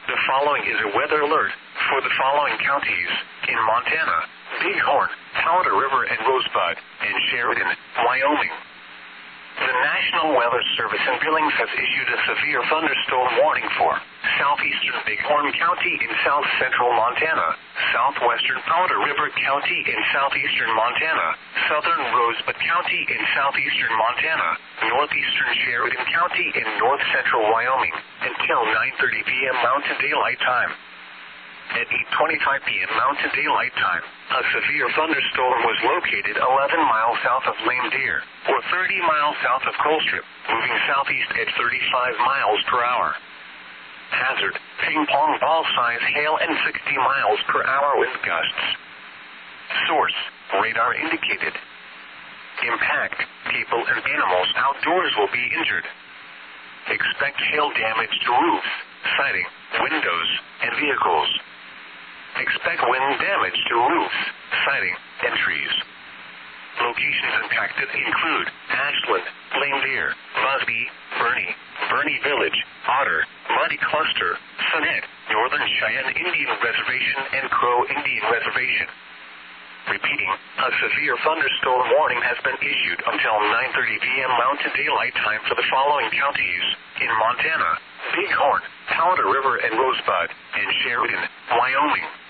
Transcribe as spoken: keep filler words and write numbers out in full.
The following is a weather alert for the following counties in Montana: Bighorn, Powder River and Rosebud, and Sheridan, Wyoming. The National Weather Service in Billings has issued a severe thunderstorm warning for southeastern Bighorn County in south-central Montana, southwestern Powder River County in southeastern Montana, southern Rosebud County in southeastern Montana, northeastern Sheridan County in north-central Wyoming, until nine thirty p.m. Mountain Daylight Time. At eight twenty-five p.m. Mountain Daylight Time, a severe thunderstorm was located eleven miles south of Lame Deer, or thirty miles south of Colstrip, moving southeast at thirty-five miles per hour. Hazard: ping-pong ball size hail and sixty miles per hour wind gusts. Source: radar indicated. Impact: people and animals outdoors will be injured. Expect hail damage to roofs, siding, windows, and vehicles. Expect wind damage to roofs, siding, and trees. Locations impacted include Ashland, Lame Deer, Busby, Bernie, Bernie Village, Otter, Muddy Cluster, Sonnet, Northern Cheyenne Indian Reservation, and Crow Indian Reservation. Repeating, a severe thunderstorm warning has been issued until nine thirty p.m. Mountain Daylight Time for the following counties in Montana: Bighorn, Powder River and Rosebud, and Sheridan, Wyoming.